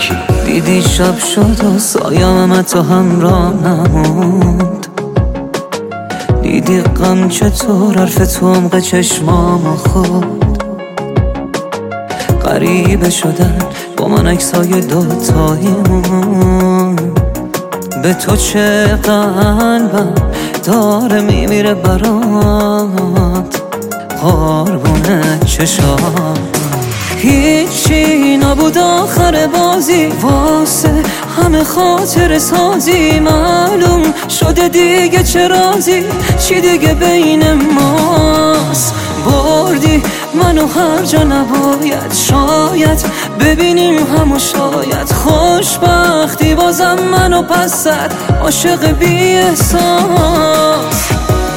هیچی. دیدی شب شد و سایم تو همراه نموند، دیدی غم چطور حرف تو عمق چشمام خود. غریبه شدن با من عکسای دوتاییمون، به تو چه قلبم داره میمیره برات، قربون چشام. هیچی نبود آخر بازی، واسه همه خاطر سازی. معلوم شده دیگه چه رازی، چی دیگه بین ماست. بردی منو هر جا نباید، شاید ببینیم همو شاید. خوشبختی بازم منو پس زد، عاشق بی احساس.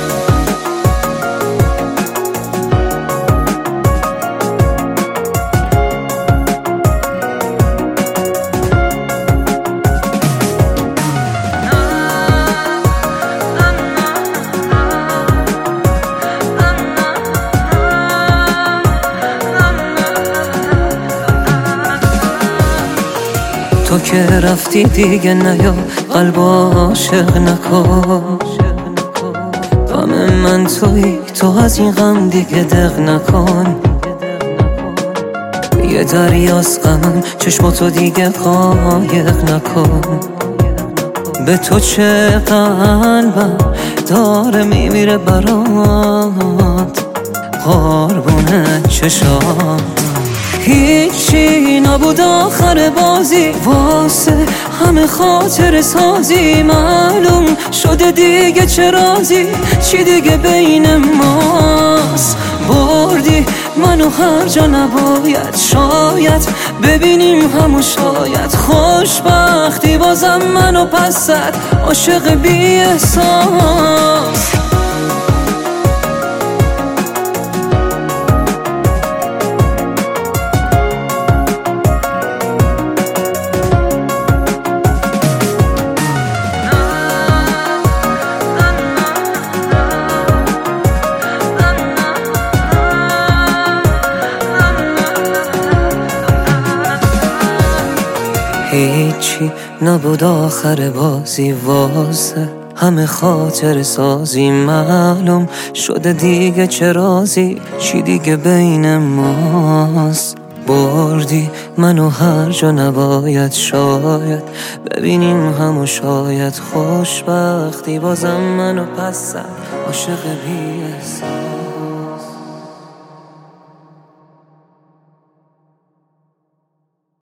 تو که رفتی دیگه نیا، قلب عاشق نکن. غم من تویی، تو از این غم دیگه دق نکن. یه دریاست غمم، چشماتو دیگه قایق نکن. به تو چه قلبم داره میمیره برات، قربون چشام. هیچی نبود آخر بازی، واسه همه خاطر سازی. معلوم شده دیگه چه رازی، چی دیگه بین ماست. بردی منو هر جا نباید، شاید ببینیم همو شاید. خوشبختی بازم منو پس زد، عاشق بی احساس. هیچی نبود آخر بازی، واسه همه خاطر سازی. معلوم شده دیگه چه رازی، چی دیگه بین ماست. بردی منو هر جا نباید، شاید ببینیم همو شاید. خوشبختی بازم منو پس زد، عاشق بی احساس.